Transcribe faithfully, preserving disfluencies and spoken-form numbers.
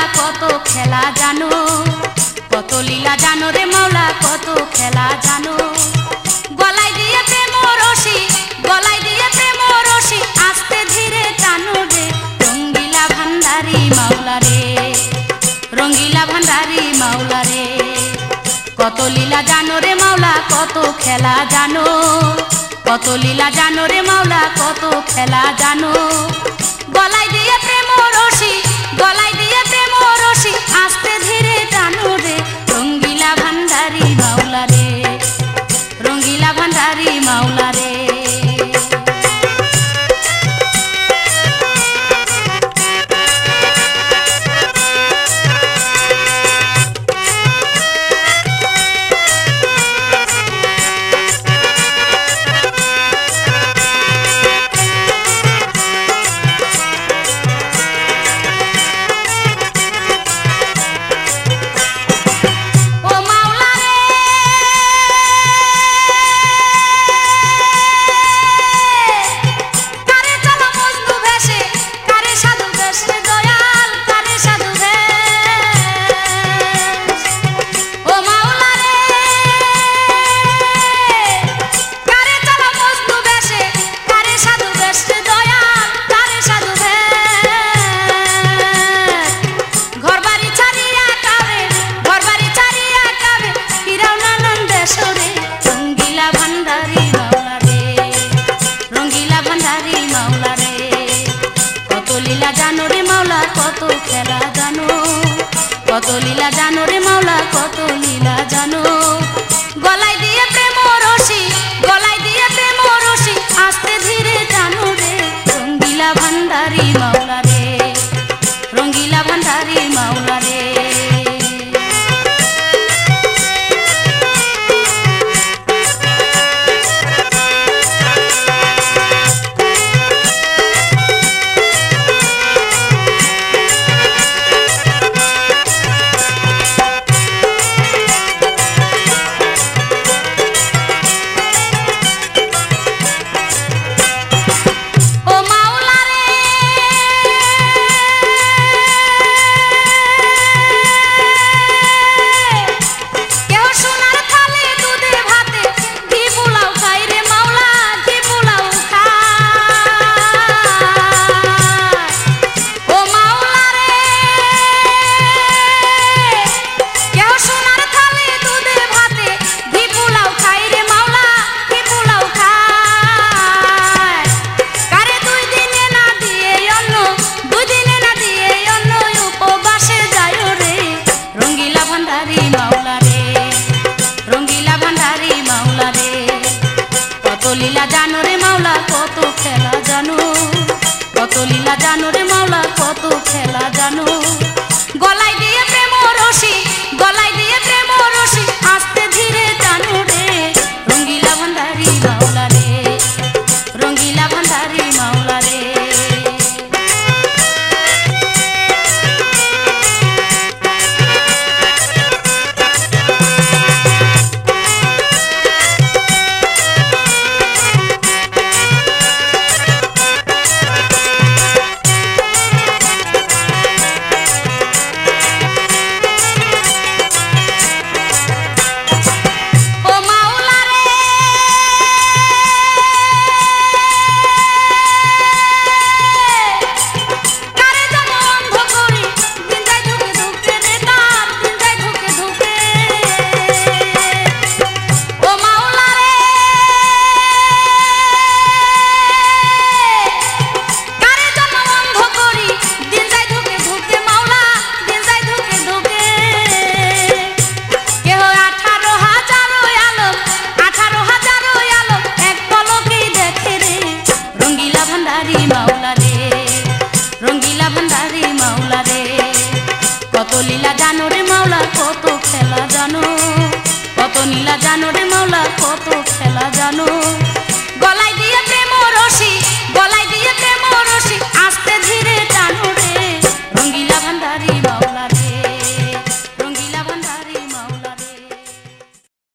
কত খেলা জানো, কত লীলা জানো রে মাওলা, কত খেলা জানো। গলায় দিয়ে প্রেম রশি, গলায় দিয়ে প্রেম রশি, আস্তে ধীরে টানো রে। রঙ্গিলা ভান্ডারি মাওলা রে, রঙ্গিলা ভান্ডারি মাওলা রে। কত লীলা জানো রে মাওলা, কত খেলা জানো, কত লীলা জানো রে মাওলা, কত খেলা জানো। গলায় দিয়ে প্রেম রশি, গলায় দিয়ে প্রেম রশি, আস্তে ধীরে টানো রে। রঙ্গিলা ভান্ডারি মাওলা রে, রঙ্গিলা ভান্ডারি মাওলা রে। কত লীলা জানো রে মাওলা, কত লীলা জানো। গলায় দিয়ে প্রেম রশি, গলায় দিয়ে প্রেম রশি, আস্তে ধীরে টানো রে। রঙ্গিলা ভান্ডারি মাওলা রে, রঙ্গিলা ভান্ডারি মাওলা রে। কত লীলা জানো রে মাওলা, কত খেলা জানো, কত লীলা জানো রে মাওলা, কত খেলা জানো। গলায় দিয়ে প্রেম রশি, গলায় দিয়ে প্রেম রশি, আস্তে ধীরে টানো রে। রঙ্গিলা ভান্ডারি মাওলা রে, রঙ্গিলা ভান্ডারি মাওলা রে। কত লীলা জানো রে মাওলা, কত খেলা জানো, কত লীলা জানো রে মাওলা, কত খেলা জানো।